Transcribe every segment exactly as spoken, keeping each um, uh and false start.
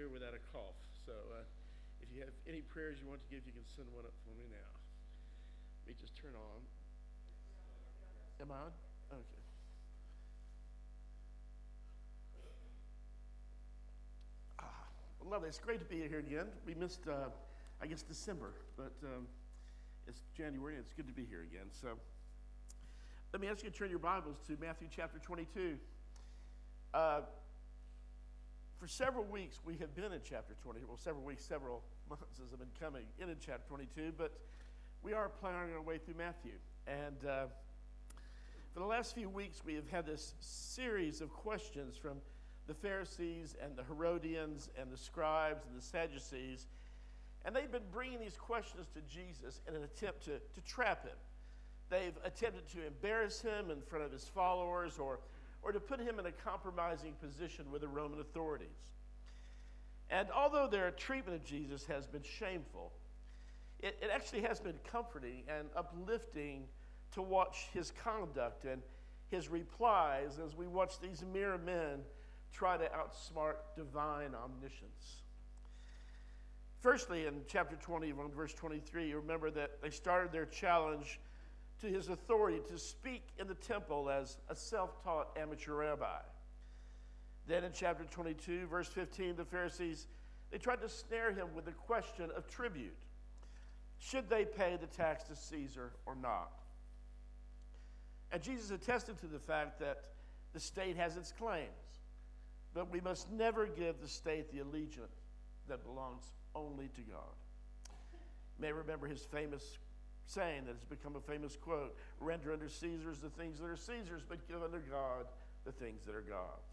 here without a cough. So uh, if you have any prayers you want to give, you can send one up for me now. Let me just turn on. Am I on? Okay. Ah, well, lovely. It's great to be here again. We missed, uh, I guess, December, but um, it's January, and it's good to be here again. So let me ask you to turn your Bibles to Matthew chapter twenty-two. Uh, for several weeks, we have been in chapter twenty. Well, several weeks, several months as I've been coming in in chapter twenty-two, but we are plowing our way through Matthew. And uh, for the last few weeks, we have had this series of questions from the Pharisees and the Herodians and the scribes and the Sadducees. And they've been bringing these questions to Jesus in an attempt to, to trap him. They've attempted to embarrass him in front of his followers or, or to put him in a compromising position with the Roman authorities. And although their treatment of Jesus has been shameful, it, it actually has been comforting and uplifting to watch his conduct and his replies as we watch these mere men try to outsmart divine omniscience. Firstly, in chapter twenty, verse twenty-three, you remember that they started their challenge to his authority to speak in the temple as a self-taught amateur rabbi. Then in chapter twenty-two, verse fifteen, the Pharisees, they tried to snare him with the question of tribute. Should they pay the tax to Caesar or not? And Jesus attested to the fact that the state has its claims, but we must never give the state the allegiance that belongs only to God. You may remember his famous saying that has become a famous quote, render unto Caesar's the things that are Caesar's, but give unto God the things that are God's.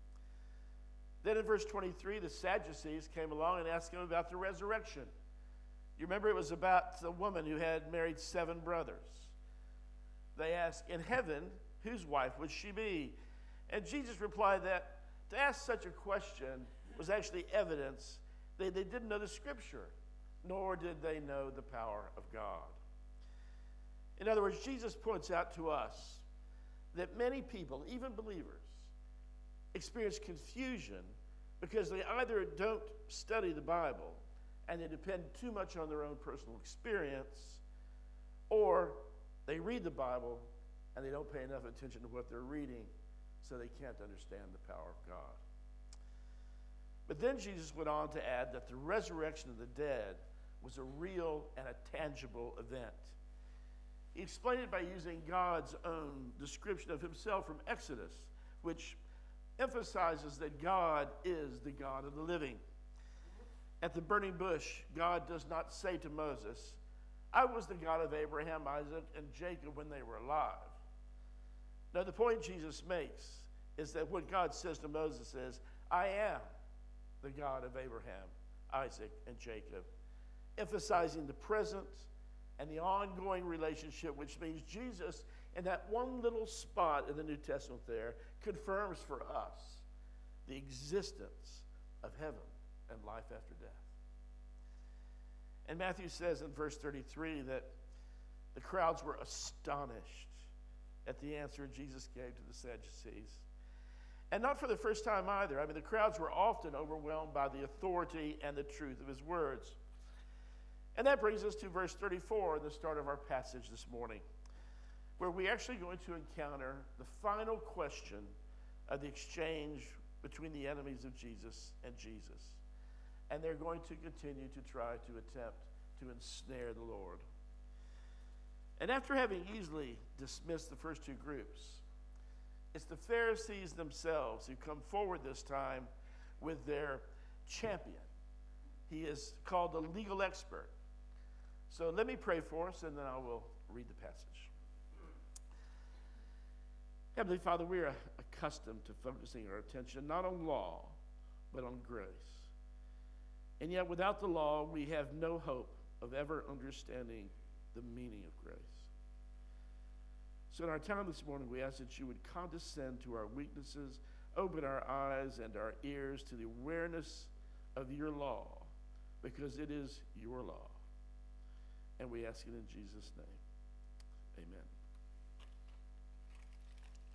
Then in verse twenty-three, the Sadducees came along and asked him about the resurrection. You remember it was about the woman who had married seven brothers. They asked, in heaven, whose wife would she be? And Jesus replied that to ask such a question was actually evidence they, they didn't know the scripture, nor did they know the power of God. In other words, Jesus points out to us that many people, even believers, experience confusion because they either don't study the Bible and they depend too much on their own personal experience, or they read the Bible and they don't pay enough attention to what they're reading, so they can't understand the power of God. But then Jesus went on to add that the resurrection of the dead was a real and a tangible event. He explained it by using God's own description of himself from Exodus, which emphasizes that God is the God of the living. At the burning bush, God does not say to Moses, I was the God of Abraham, Isaac, and Jacob when they were alive. Now, the point Jesus makes is that what God says to Moses is, I am the God of Abraham, Isaac, and Jacob, emphasizing the present and the ongoing relationship, which means Jesus, in that one little spot in the New Testament there, confirms for us the existence of heaven and life after death. And Matthew says in verse thirty-three that the crowds were astonished at the answer Jesus gave to the Sadducees. And not for the first time either. I mean, the crowds were often overwhelmed by the authority and the truth of his words. And that brings us to verse thirty-four, the start of our passage this morning, where we're actually going to encounter the final question of the exchange between the enemies of Jesus and Jesus. And they're going to continue to try to attempt to ensnare the Lord. And after having easily dismissed the first two groups, it's the Pharisees themselves who come forward this time with their champion. He is called the legal expert. So let me pray for us, and then I will read the passage. Heavenly Father, we are accustomed to focusing our attention not on law, but on grace. And yet without the law, we have no hope of ever understanding the meaning of grace. So in our time this morning, we ask that you would condescend to our weaknesses, open our eyes and our ears to the awareness of your law, because it is your law. And we ask it in Jesus' name. Amen.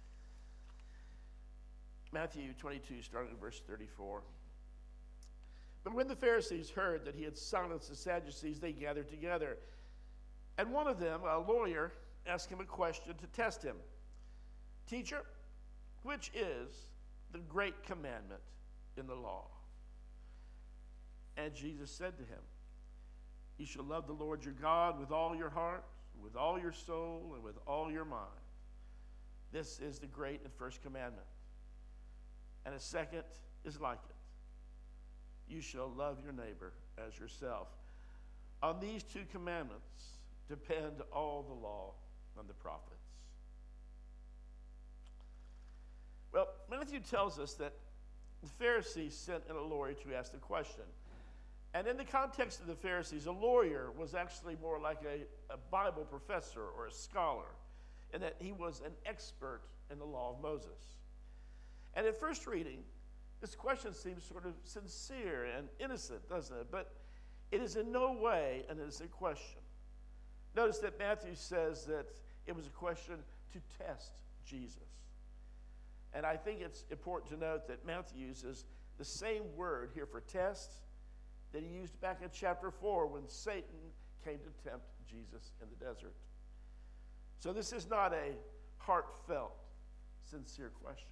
Matthew twenty-two, starting at verse thirty-four. But when the Pharisees heard that he had silenced the Sadducees, they gathered together. And one of them, a lawyer, asked him a question to test him. Teacher, which is the great commandment in the law? And Jesus said to him, you shall love the Lord your God with all your heart, with all your soul, and with all your mind. This is the great and first commandment. And a second is like it. You shall love your neighbor as yourself. On these two commandments depend all the law and the prophets. Well, Matthew tells us that the Pharisees sent in a lawyer to ask the question. And in the context of the Pharisees, a lawyer was actually more like a, a Bible professor or a scholar, in that he was an expert in the law of Moses. And at first reading, this question seems sort of sincere and innocent, doesn't it? But it is in no way an innocent question. Notice that Matthew says that it was a question to test Jesus. And I think it's important to note that Matthew uses the same word here for test that he used back in chapter four when Satan came to tempt Jesus in the desert. So this is not a heartfelt, sincere question.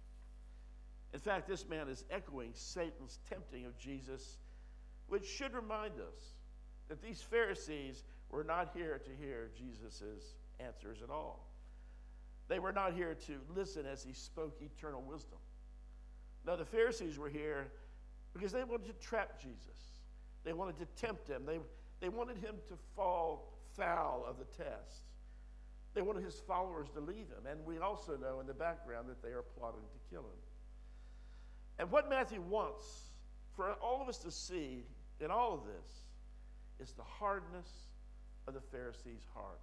In fact, this man is echoing Satan's tempting of Jesus, which should remind us that these Pharisees were not here to hear Jesus' answers at all. They were not here to listen as he spoke eternal wisdom. No, the Pharisees were here because they wanted to trap Jesus. They wanted to tempt him. They, they wanted him to fall foul of the test. They wanted his followers to leave him. And we also know in the background that they are plotting to kill him. And what Matthew wants for all of us to see in all of this is the hardness of the Pharisees' heart.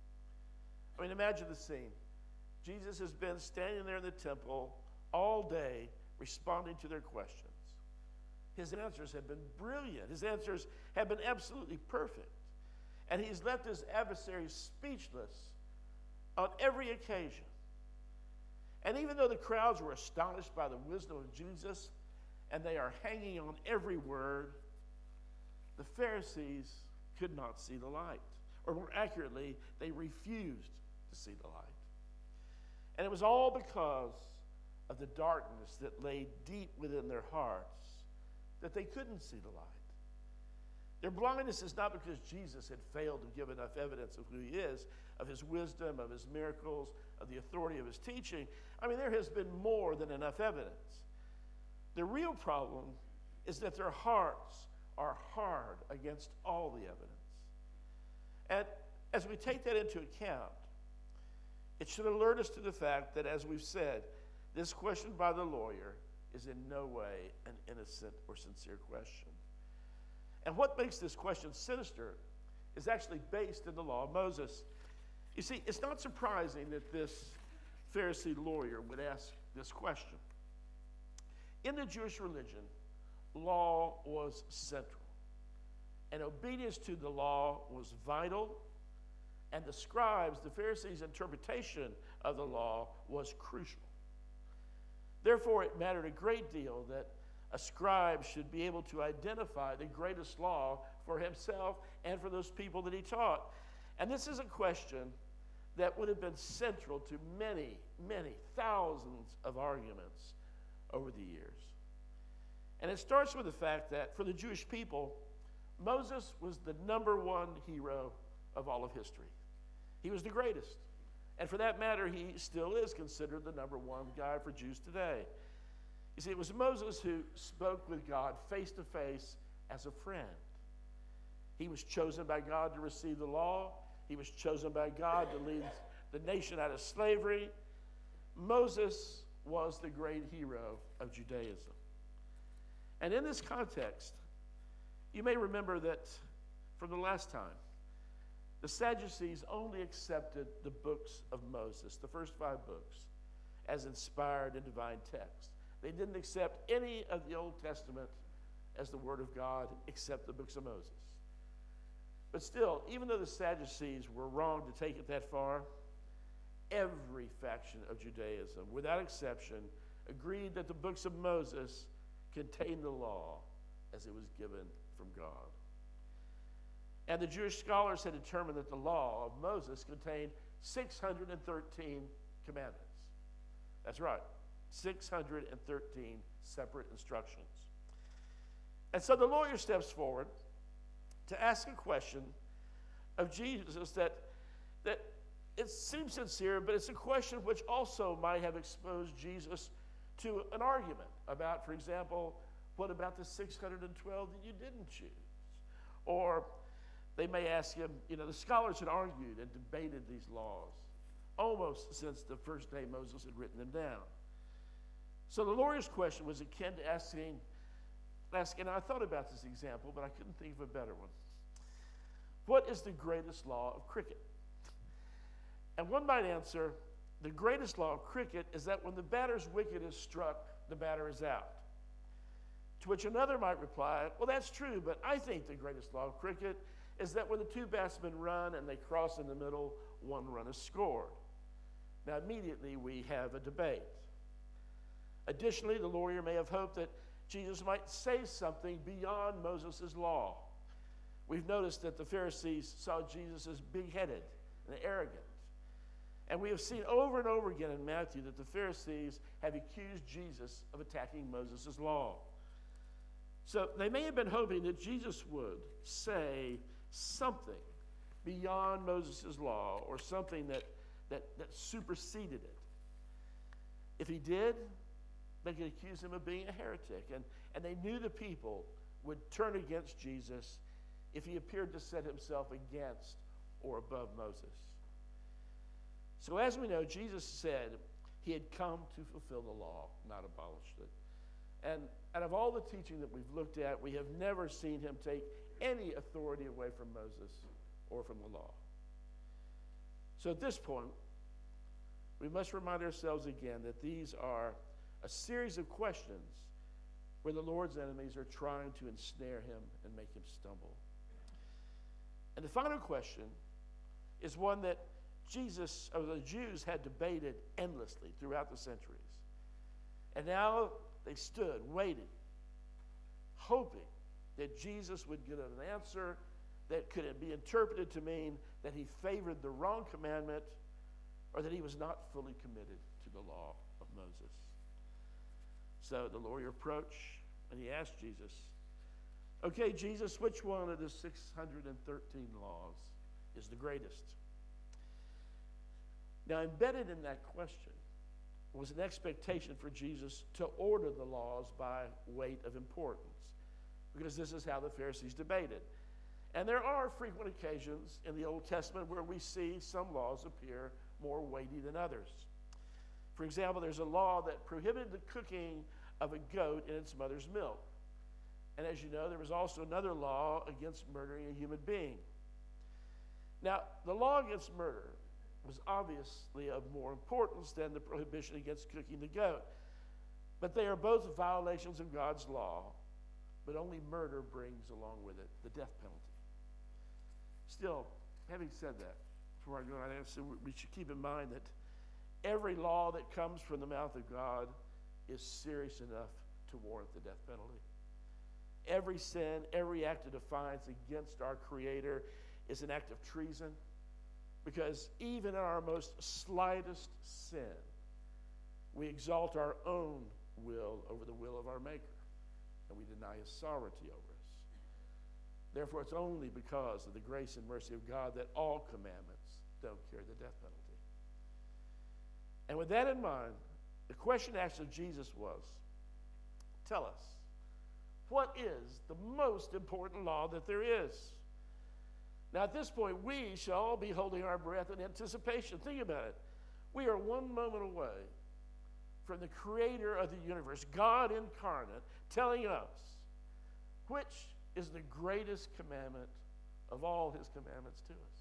I mean, imagine the scene. Jesus has been standing there in the temple all day responding to their questions. His answers have been brilliant. His answers have been absolutely perfect. And he's left his adversaries speechless on every occasion. And even though the crowds were astonished by the wisdom of Jesus, and they are hanging on every word, the Pharisees could not see the light. Or more accurately, they refused to see the light. And it was all because of the darkness that lay deep within their hearts that they couldn't see the light. Their blindness is not because Jesus had failed to give enough evidence of who he is, of his wisdom, of his miracles, of the authority of his teaching. I mean, there has been more than enough evidence. The real problem is that their hearts are hard against all the evidence. And as we take that into account, it should alert us to the fact that, as we've said, this question by the lawyer is in no way an innocent or sincere question. And what makes this question sinister is actually based in the law of Moses. You see, it's not surprising that this Pharisee lawyer would ask this question. In the Jewish religion, law was central, and obedience to the law was vital, and the scribes, the Pharisees' interpretation of the law was crucial. Therefore, it mattered a great deal that a scribe should be able to identify the greatest law for himself and for those people that he taught. And this is a question that would have been central to many, many thousands of arguments over the years. And it starts with the fact that for the Jewish people, Moses was the number one hero of all of history. He was the greatest. And for that matter, he still is considered the number one guy for Jews today. You see, it was Moses who spoke with God face to face as a friend. He was chosen by God to receive the law. He was chosen by God to lead the nation out of slavery. Moses was the great hero of Judaism. And in this context, you may remember that from the last time, the Sadducees only accepted the books of Moses, the first five books, as inspired and divine text. They didn't accept any of the Old Testament as the Word of God except the books of Moses. But still, even though the Sadducees were wrong to take it that far, every faction of Judaism, without exception, agreed that the books of Moses contained the law as it was given from God. And the Jewish scholars had determined that the law of Moses contained six hundred thirteen commandments. That's right, six hundred thirteen separate instructions. And so the lawyer steps forward to ask a question of Jesus that, that it seems sincere, but it's a question which also might have exposed Jesus to an argument about, for example, what about the six hundred twelve that you didn't choose? Or they may ask him, you know, the scholars had argued and debated these laws almost since the first day Moses had written them down. So the lawyer's question was akin to asking, asking, and I thought about this example, but I couldn't think of a better one. What is the greatest law of cricket? And one might answer, the greatest law of cricket is that when the batter's wicket is struck, the batter is out. To which another might reply, well, that's true, but I think the greatest law of cricket is that when the two batsmen run and they cross in the middle, one run is scored. Now, immediately we have a debate. Additionally, the lawyer may have hoped that Jesus might say something beyond Moses' law. We've noticed that the Pharisees saw Jesus as big-headed and arrogant. And we have seen over and over again in Matthew that the Pharisees have accused Jesus of attacking Moses' law. So they may have been hoping that Jesus would say something beyond Moses' law, or something that, that, that superseded it. If he did, they could accuse him of being a heretic. And, and they knew the people would turn against Jesus if he appeared to set himself against or above Moses. So as we know, Jesus said he had come to fulfill the law, not abolished it. And out of all the teaching that we've looked at, we have never seen him take any authority away from Moses or from the law. So at this point, we must remind ourselves again that these are a series of questions where the Lord's enemies are trying to ensnare him and make him stumble. And the final question is one that Jesus, or the Jews, had debated endlessly throughout the centuries. And now they stood waiting, hoping that Jesus would get an answer that could be interpreted to mean that he favored the wrong commandment, or that he was not fully committed to the law of Moses. So the lawyer approached and he asked Jesus, okay, Jesus, which one of the six hundred thirteen laws is the greatest? Now, embedded in that question was an expectation for Jesus to order the laws by weight of importance, because this is how the Pharisees debated. And there are frequent occasions in the Old Testament where we see some laws appear more weighty than others. For example, there's a law that prohibited the cooking of a goat in its mother's milk. And as you know, there was also another law against murdering a human being. Now, the law against murder was obviously of more importance than the prohibition against cooking the goat. But they are both violations of God's law, but only murder brings along with it the death penalty. Still, having said that, before I go on, we should keep in mind that every law that comes from the mouth of God is serious enough to warrant the death penalty. Every sin, every act of defiance against our Creator is an act of treason, because even in our most slightest sin, we exalt our own will over the will of our Maker, and we deny his sovereignty over us. Therefore, it's only because of the grace and mercy of God that all commandments don't carry the death penalty. And with that in mind, the question asked of Jesus was, tell us, what is the most important law that there is? Now, at this point, we shall all be holding our breath in anticipation. Think about it. We are one moment away from the Creator of the universe, God incarnate, telling us which is the greatest commandment of all his commandments to us.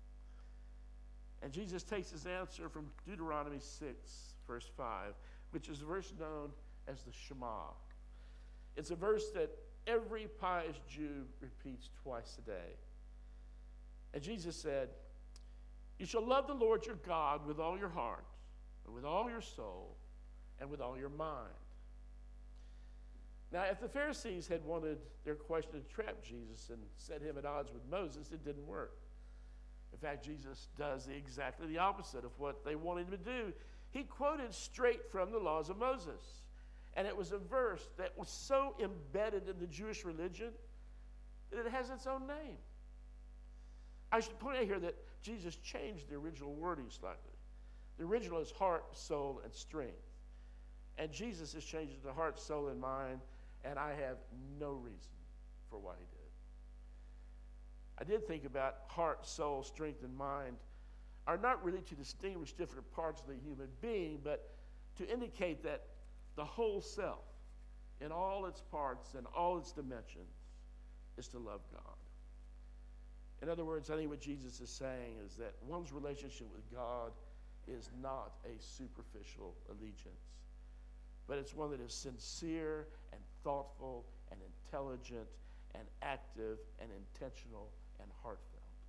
And Jesus takes his answer from Deuteronomy six, verse five, which is a verse known as the Shema. It's a verse that every pious Jew repeats twice a day. And Jesus said, you shall love the Lord your God with all your heart, and with all your soul, and with all your mind. Now, if the Pharisees had wanted their question to trap Jesus and set him at odds with Moses, it didn't work. In fact, Jesus does the, exactly the opposite of what they wanted him to do. He quoted straight from the laws of Moses. And it was a verse that was so embedded in the Jewish religion that it has its own name. I should point out here that Jesus changed the original wording slightly. The original is heart, soul, and strength. And Jesus has changed it to heart, soul, and mind, and I have no reason for why he did. I did think about heart, soul, strength, and mind are not really to distinguish different parts of the human being, but to indicate that the whole self, in all its parts and all its dimensions, is to love God. In other words, I think what Jesus is saying is that one's relationship with God is not a superficial allegiance, but it's one that is sincere and thoughtful and intelligent and active and intentional and heartfelt.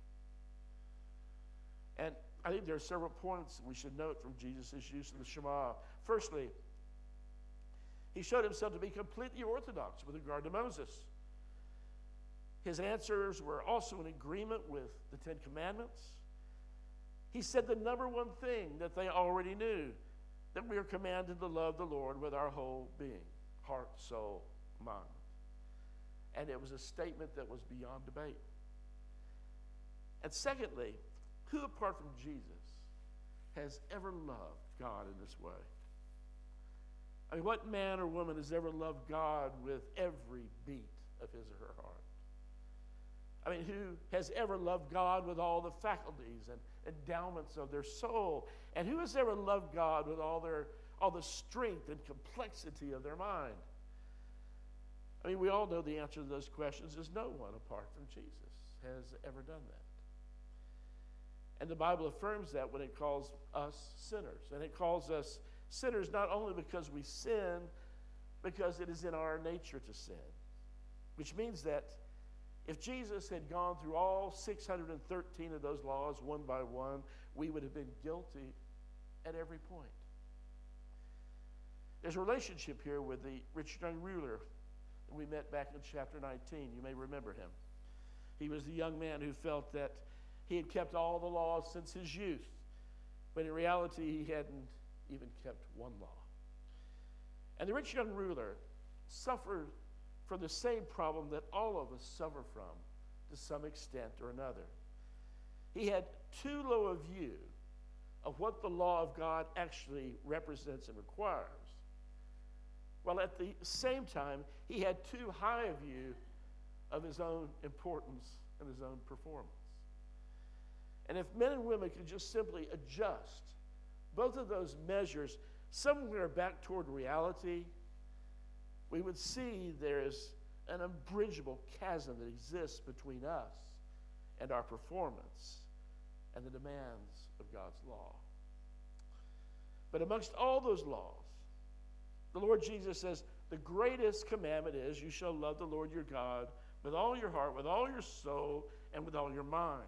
And I think there are several points we should note from Jesus' use of the Shema. Firstly, he showed himself to be completely orthodox with regard to Moses. His answers were also in agreement with the Ten Commandments. He said the number one thing that they already knew, that we are commanded to love the Lord with our whole being, heart, soul, mind. And it was a statement that was beyond debate. And secondly, who apart from Jesus has ever loved God in this way? I mean, what man or woman has ever loved God with every beat of his or her heart? I mean, who has ever loved God with all the faculties and endowments of their soul? And who has ever loved God with all their all the strength and complexity of their mind? I mean, we all know the answer to those questions is no one apart from Jesus has ever done that. And the Bible affirms that when it calls us sinners. And it calls us sinners not only because we sin, because it is in our nature to sin. Which means that if Jesus had gone through all six hundred thirteen of those laws one by one, we would have been guilty at every point. There's a relationship here with the rich young ruler that we met back in chapter nineteen. You may remember him. He was the young man who felt that he had kept all the laws since his youth, but in reality he hadn't even kept one law. And the rich young ruler suffered from the same problem that all of us suffer from to some extent or another. He had too low a view of what the law of God actually represents and requires, while at the same time he had too high a view of his own importance and his own performance. And if men and women could just simply adjust both of those measures somewhere back toward reality, we would see there is an unbridgeable chasm that exists between us and our performance and the demands of God's law. But amongst all those laws, the Lord Jesus says, the greatest commandment is, you shall love the Lord your God with all your heart, with all your soul, and with all your mind.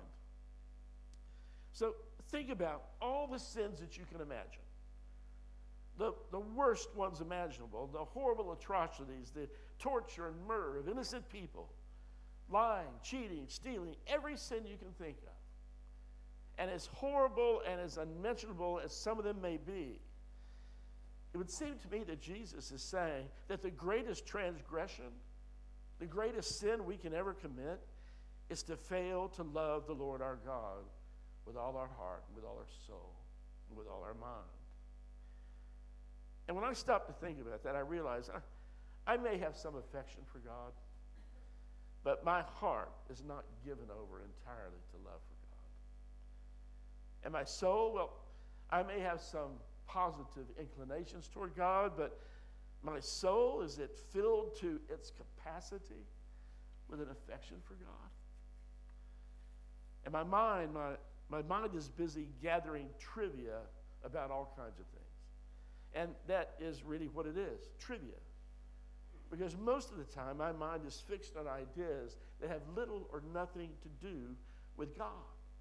So think about all the sins that you can imagine. The, the worst ones imaginable, the horrible atrocities, the torture and murder of innocent people, lying, cheating, stealing, every sin you can think of. And as horrible and as unmentionable as some of them may be, it would seem to me that Jesus is saying that the greatest transgression, the greatest sin we can ever commit, is to fail to love the Lord our God with all our heart, and with all our soul, and with all our mind. And when I stop to think about that, I realize I, I may have some affection for God, but my heart is not given over entirely to love for God. And my soul, well, I may have some positive inclinations toward God, but my soul, is it filled to its capacity with an affection for God? And my mind, my, my mind is busy gathering trivia about all kinds of things. And that is really what it is, trivia. Because most of the time, my mind is fixed on ideas that have little or nothing to do with God.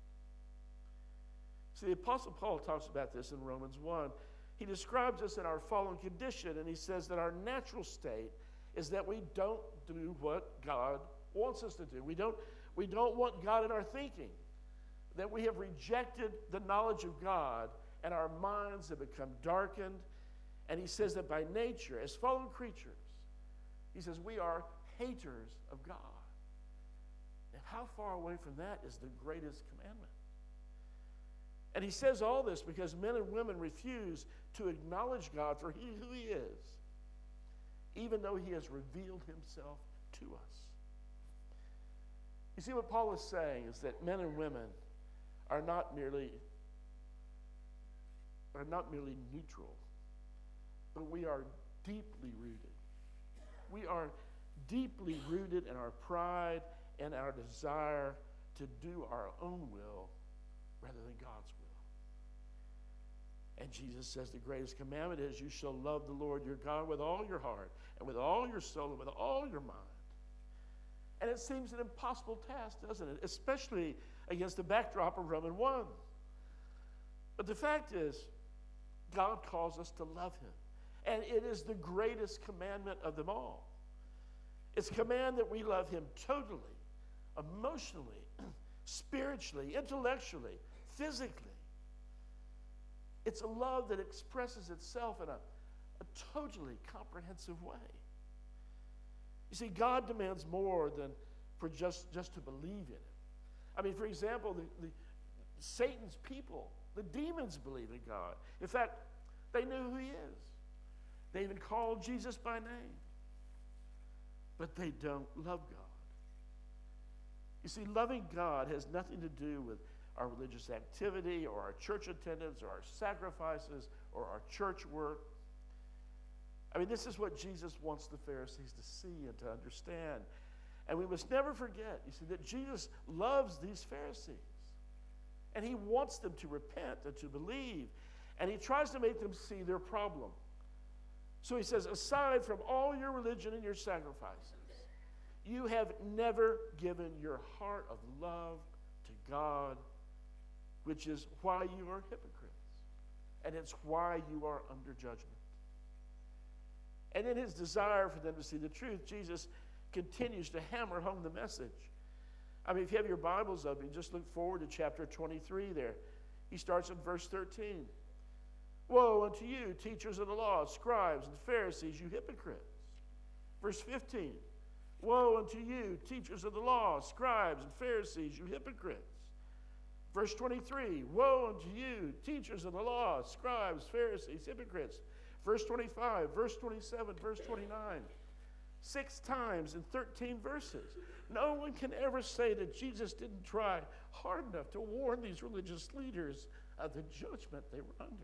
See, the Apostle Paul talks about this in Romans one. He describes us in our fallen condition, and he says that our natural state is that we don't do what God wants us to do. We don't, we don't want God in our thinking. That we have rejected the knowledge of God and our minds have become darkened. And he says that by nature, as fallen creatures, he says we are haters of God. And how far away from that is the greatest commandment? And he says all this because men and women refuse to acknowledge God for he, who he is, even though he has revealed himself to us. You see, what Paul is saying is that men and women are not merely, are not merely neutral, but we are deeply rooted. We are deeply rooted in our pride and our desire to do our own will rather than God's will. And Jesus says the greatest commandment is you shall love the Lord your God with all your heart and with all your soul and with all your mind. And it seems an impossible task, doesn't it? Especially against the backdrop of Romans one. But the fact is, God calls us to love him. And it is the greatest commandment of them all. It's a command that we love him totally, emotionally, spiritually, intellectually, physically. It's a love that expresses itself in a, a totally comprehensive way. You see, God demands more than for just, just to believe in him. I mean, for example, the, the, Satan's people, the demons believe in God. In fact, they knew who he is. They even called Jesus by name. But they don't love God. You see, loving God has nothing to do with our religious activity or our church attendance or our sacrifices or our church work. I mean, this is what Jesus wants the Pharisees to see and to understand. And we must never forget, you see, that Jesus loves these Pharisees. And he wants them to repent and to believe. And he tries to make them see their problem. So he says, aside from all your religion and your sacrifices, you have never given your heart of love to God, which is why you are hypocrites. And it's why you are under judgment. And in his desire for them to see the truth, Jesus continues to hammer home the message. I mean, if you have your Bibles open, just look forward to chapter twenty-three there. He starts in verse thirteen. Woe unto you, teachers of the law, scribes and Pharisees, you hypocrites. Verse fifteen. Woe unto you, teachers of the law, scribes and Pharisees, you hypocrites. Verse twenty-three. Woe unto you, teachers of the law, scribes, Pharisees, hypocrites. Verse twenty-five, verse twenty-seven, verse twenty-nine. Six times in thirteen verses. No one can ever say that Jesus didn't try hard enough to warn these religious leaders of the judgment they were under.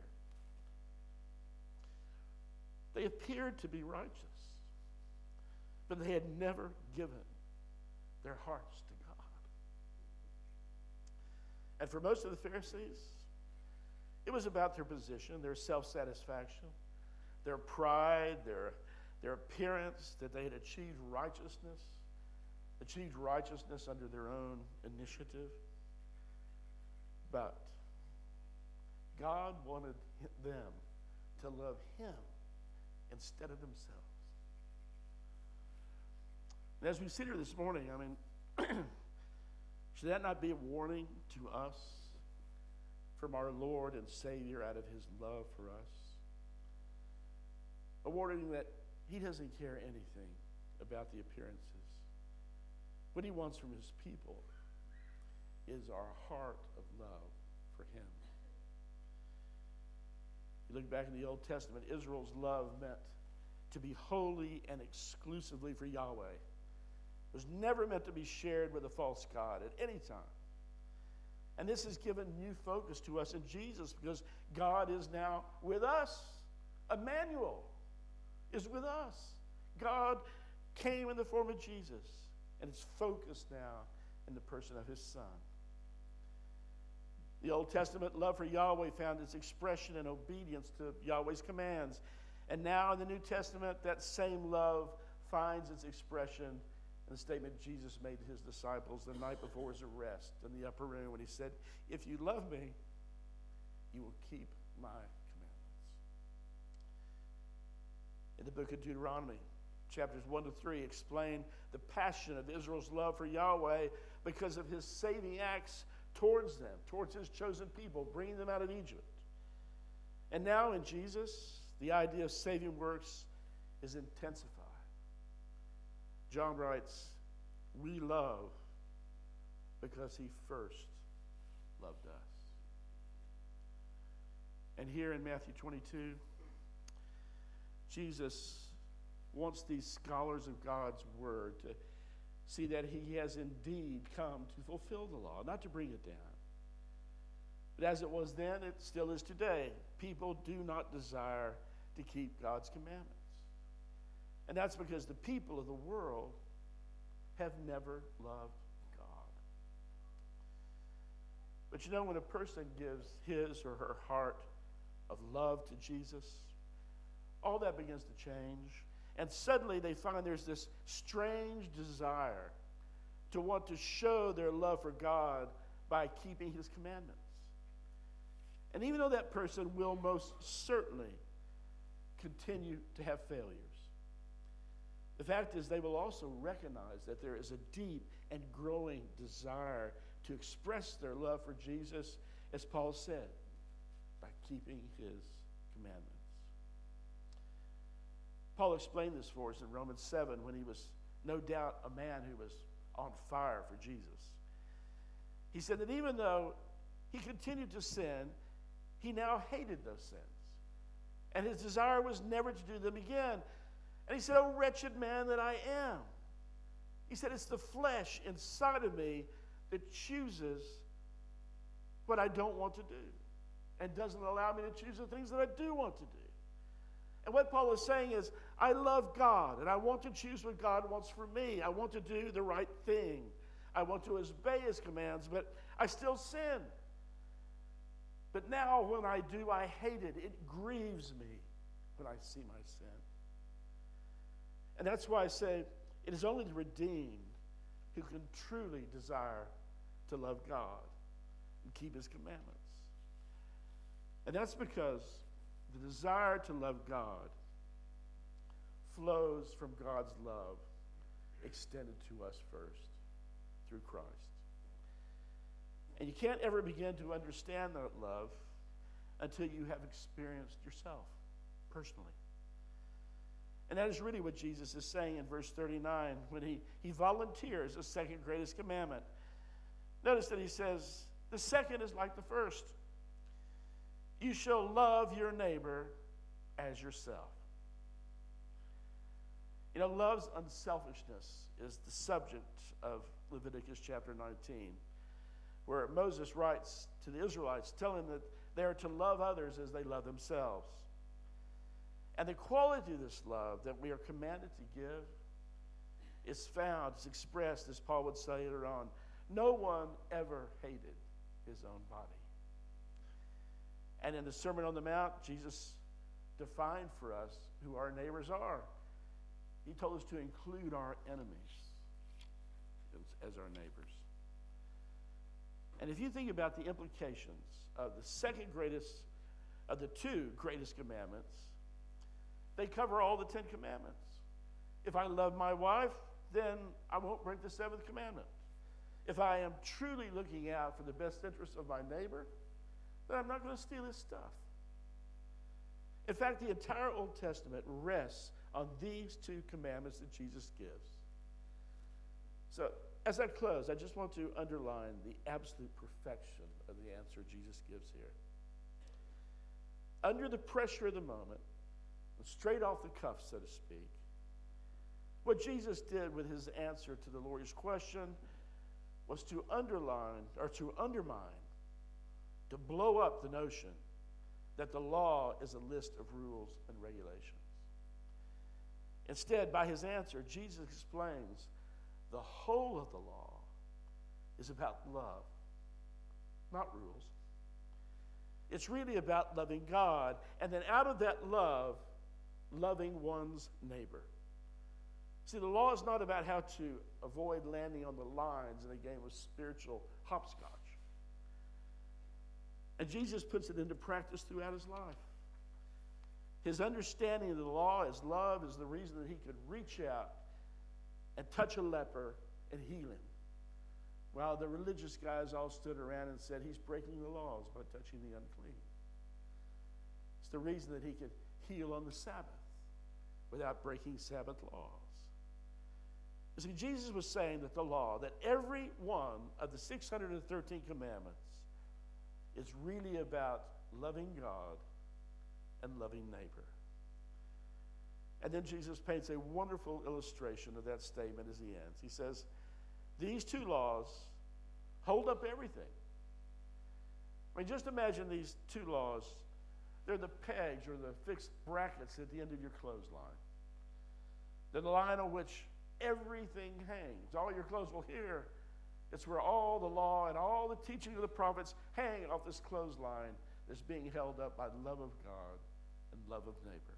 They appeared to be righteous, but they had never given their hearts to God. And for most of the Pharisees, it was about their position, their self-satisfaction, their pride, their, their appearance, that they had achieved righteousness, achieved righteousness under their own initiative. But God wanted them to love him instead of themselves. And as we sit here this morning, I mean, should that not be a warning to us from our Lord and Savior out of his love for us? A warning that he doesn't care anything about the appearances. What he wants from his people is our heart of love for him. You look back in the Old Testament, Israel's love meant to be wholly and exclusively for Yahweh. It was never meant to be shared with a false god at any time. And this has given new focus to us in Jesus because God is now with us. Emmanuel is with us. God came in the form of Jesus and is focused now in the person of his Son. The Old Testament love for Yahweh found its expression in obedience to Yahweh's commands. And now in the New Testament, that same love finds its expression in the statement Jesus made to his disciples the night before his arrest in the upper room when he said, if you love me, you will keep my commandments. In the book of Deuteronomy, chapters one to three, explain the passion of Israel's love for Yahweh because of his saving acts towards them, towards his chosen people, bringing them out of Egypt. And now in Jesus, the idea of saving works is intensified. John writes, we love because he first loved us. And here in Matthew twenty-two, Jesus wants these scholars of God's word to see that he has indeed come to fulfill the law, not to bring it down. But as it was then, it still is today. People do not desire to keep God's commandments. And that's because the people of the world have never loved God. But you know, when a person gives his or her heart of love to Jesus, all that begins to change. And suddenly they find there's this strange desire to want to show their love for God by keeping his commandments. And even though that person will most certainly continue to have failures, the fact is they will also recognize that there is a deep and growing desire to express their love for Jesus, as Paul said, by keeping his commandments. Paul explained this for us in Romans seven when he was no doubt a man who was on fire for Jesus. He said that even though he continued to sin, he now hated those sins. And his desire was never to do them again. And he said, "Oh, wretched man that I am." He said, it's the flesh inside of me that chooses what I don't want to do and doesn't allow me to choose the things that I do want to do. And what Paul is saying is, I love God, and I want to choose what God wants for me. I want to do the right thing. I want to obey his commands, but I still sin. But now when I do, I hate it. It grieves me when I see my sin. And that's why I say it is only the redeemed who can truly desire to love God and keep his commandments. And that's because the desire to love God flows from God's love extended to us first through Christ. And you can't ever begin to understand that love until you have experienced yourself personally. And that is really what Jesus is saying in verse thirty-nine when he, he volunteers the second greatest commandment. Notice that he says, the second is like the first. You shall love your neighbor as yourself. You know, love's unselfishness is the subject of Leviticus chapter nineteen, where Moses writes to the Israelites, telling them that they are to love others as they love themselves. And the quality of this love that we are commanded to give is found, is expressed, as Paul would say later on. No one ever hated his own body. And in the Sermon on the Mount, Jesus defined for us who our neighbors are. He told us to include our enemies as, as our neighbors. And if you think about the implications of the second greatest, of the two greatest commandments, they cover all the Ten Commandments. If I love my wife, then I won't break the seventh commandment. If I am truly looking out for the best interests of my neighbor, then I'm not going to steal his stuff. In fact, the entire Old Testament rests on these two commandments that Jesus gives. So, as I close, I just want to underline the absolute perfection of the answer Jesus gives here. Under the pressure of the moment, straight off the cuff, so to speak, what Jesus did with his answer to the lawyer's question was to underline, or to undermine, to blow up the notion that the law is a list of rules and regulations. Instead, by his answer, Jesus explains the whole of the law is about love, not rules. It's really about loving God, and then out of that love, loving one's neighbor. See, the law is not about how to avoid landing on the lines in a game of spiritual hopscotch. And Jesus puts it into practice throughout his life. His understanding of the law, his love, is the reason that he could reach out and touch a leper and heal him. While the religious guys all stood around and said, he's breaking the laws by touching the unclean. It's the reason that he could heal on the Sabbath without breaking Sabbath laws. You see, Jesus was saying that the law, that every one of the six hundred thirteen commandments is really about loving God and loving neighbor. And then Jesus paints a wonderful illustration of that statement as he ends. He says, these two laws hold up everything. I mean, just imagine these two laws. They're the pegs or the fixed brackets at the end of your clothesline. They're the line on which everything hangs. All your clothes will hear. It's where all the law and all the teaching of the prophets hang off this clothesline that's being held up by love of God and love of neighbor.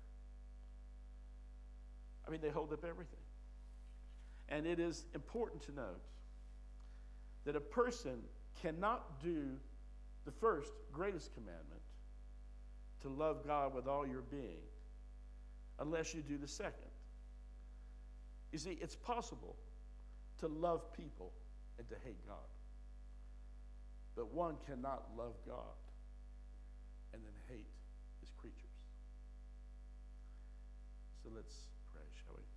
I mean, they hold up everything. And it is important to note that a person cannot do the first greatest commandment, to love God with all your being, unless you do the second. You see, it's possible to love people and to hate God. But one cannot love God and then hate his creatures. So let's pray, shall we?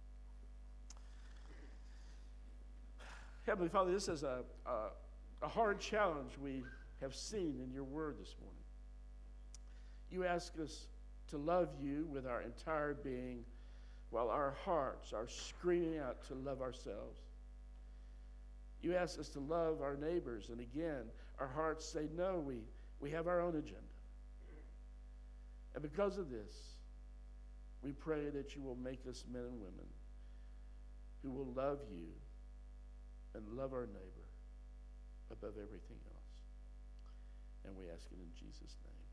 Heavenly Father, this is a, a, a hard challenge we have seen in your word this morning. You ask us to love you with our entire being, while our hearts are screaming out to love ourselves. You ask us to love our neighbors, and again, our hearts say, no, we, we have our own agenda. And because of this, we pray that you will make us men and women who will love you and love our neighbor above everything else. And we ask it in Jesus' name.